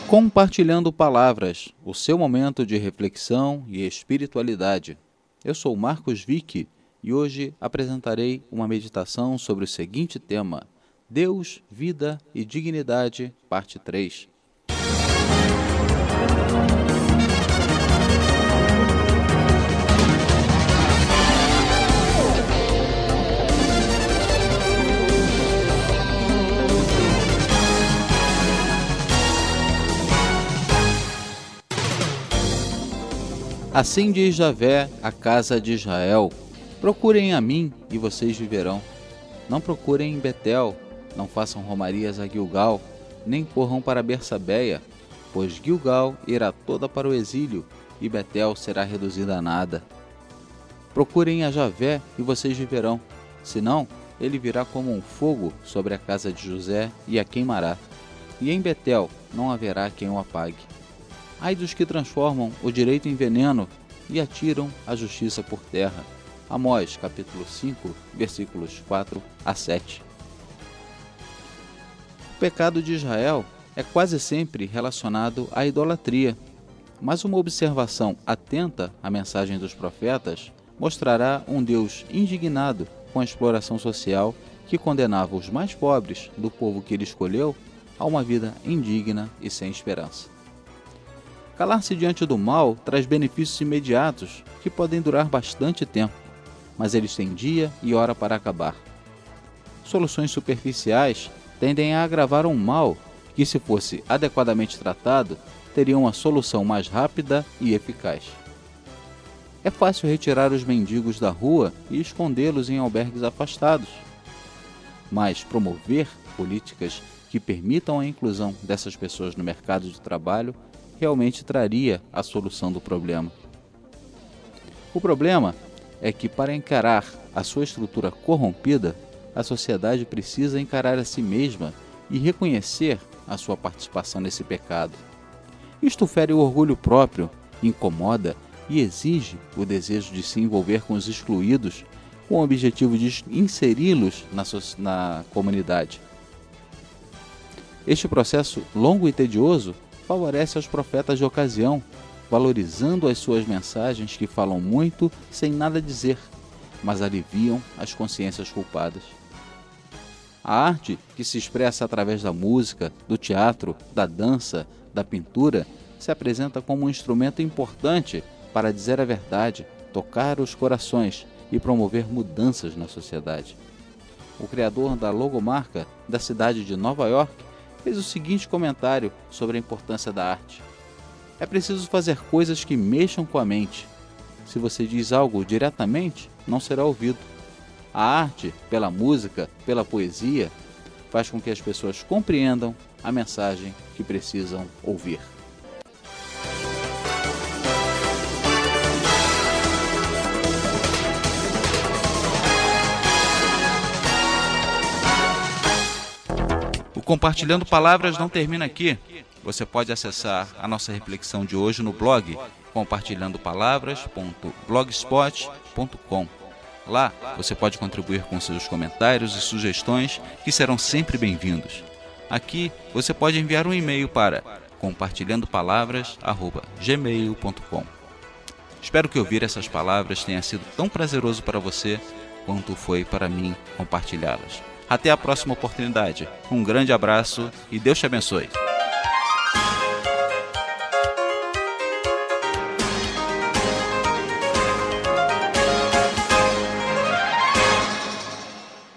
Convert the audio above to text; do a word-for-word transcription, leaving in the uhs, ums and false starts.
Compartilhando Palavras, o seu momento de reflexão e espiritualidade. Eu sou Marcos Vick e hoje apresentarei uma meditação sobre o seguinte tema: Deus, Vida e Dignidade, parte três. Assim diz Javé à casa de Israel: procurem a mim e vocês viverão. Não procurem em Betel, não façam romarias a Gilgal, nem corram para Bersabeia, pois Gilgal irá toda para o exílio e Betel será reduzida a nada. Procurem a Javé e vocês viverão, senão ele virá como um fogo sobre a casa de José e a queimará, e em Betel não haverá quem o apague. Ai dos que transformam o direito em veneno e atiram a justiça por terra. Amós, capítulo cinco, versículos quatro a sete. O pecado de Israel é quase sempre relacionado à idolatria, mas uma observação atenta à mensagem dos profetas mostrará um Deus indignado com a exploração social que condenava os mais pobres do povo que ele escolheu a uma vida indigna e sem esperança. Calar-se diante do mal traz benefícios imediatos que podem durar bastante tempo, mas eles têm dia e hora para acabar. Soluções superficiais tendem a agravar um mal que, se fosse adequadamente tratado, teria uma solução mais rápida e eficaz. É fácil retirar os mendigos da rua e escondê-los em albergues afastados, mas promover políticas que permitam a inclusão dessas pessoas no mercado de trabalho realmente traria a solução do problema. O problema é que, para encarar a sua estrutura corrompida, a sociedade precisa encarar a si mesma e reconhecer a sua participação nesse pecado. Isto fere o orgulho próprio, incomoda e exige o desejo de se envolver com os excluídos, com o objetivo de inseri-los na, so- na comunidade. Este processo longo e tedioso favorece aos profetas de ocasião, valorizando as suas mensagens que falam muito sem nada dizer, mas aliviam as consciências culpadas. A arte, que se expressa através da música, do teatro, da dança, da pintura, se apresenta como um instrumento importante para dizer a verdade, tocar os corações e promover mudanças na sociedade. O criador da logomarca da cidade de Nova York fez o seguinte comentário sobre a importância da arte: é preciso fazer coisas que mexam com a mente. Se você diz algo diretamente, não será ouvido. A arte, pela música, pela poesia, faz com que as pessoas compreendam a mensagem que precisam ouvir. Compartilhando Palavras não termina aqui. Você pode acessar a nossa reflexão de hoje no blog compartilhando palavras ponto blogspot ponto com. Lá você pode contribuir com seus comentários e sugestões, que serão sempre bem-vindos. Aqui você pode enviar um e-mail para compartilhando palavras arroba gmail ponto com. Espero que ouvir essas palavras tenha sido tão prazeroso para você quanto foi para mim compartilhá-las. Até a próxima oportunidade. Um grande abraço e Deus te abençoe.